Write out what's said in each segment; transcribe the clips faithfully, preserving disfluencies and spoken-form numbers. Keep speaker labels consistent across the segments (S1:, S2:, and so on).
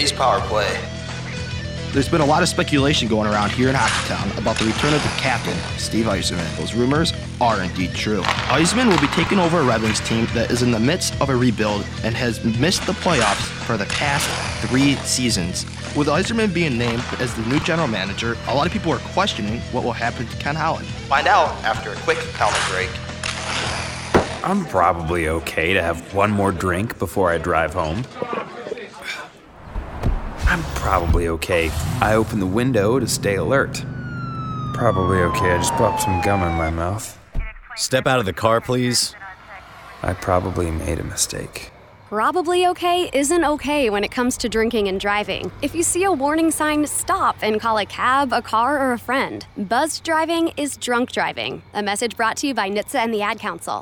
S1: Jay's Power Play.
S2: There's been a lot of speculation going around here in Hockeytown about the return of the captain, Steve Yzerman. Those rumors are indeed true. Yzerman will be taking over a Red Wings team that is in the midst of a rebuild and has missed the playoffs for the past three seasons. With Yzerman being named as the new general manager, a lot of people are questioning what will happen to Ken Holland.
S1: Find out after a quick counter break.
S3: I'm probably okay to have one more drink before I drive home. I'm probably okay. I open the window to stay alert. Probably okay. I just popped some gum in my mouth.
S4: Step out of the car, please.
S3: I probably made a mistake.
S5: Probably okay isn't okay when it comes to drinking and driving. If you see a warning sign, stop and call a cab, a car, or a friend. Buzzed driving is drunk driving. A message brought to you by N H T S A and the Ad Council.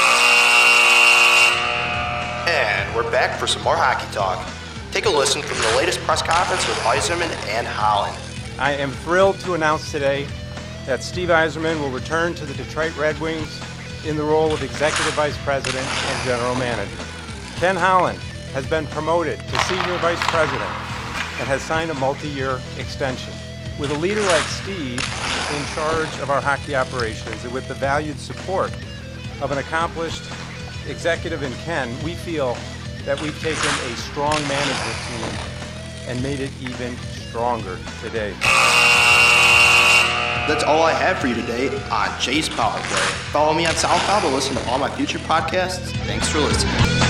S1: And we're back for some more hockey talk. Take a listen from the latest press conference with Yzerman and Holland.
S6: I am thrilled to announce today that Steve Yzerman will return to the Detroit Red Wings in the role of Executive Vice President and General Manager. Ken Holland has been promoted to Senior Vice President and has signed a multi-year extension. With a leader like Steve in charge of our hockey operations and with the valued support of an accomplished executive in Ken, we feel that we've taken a strong management team and made it even stronger today.
S2: That's all I have for you today on Jay's Power Play. Follow me on SoundCloud to listen to all my future podcasts. Thanks for listening.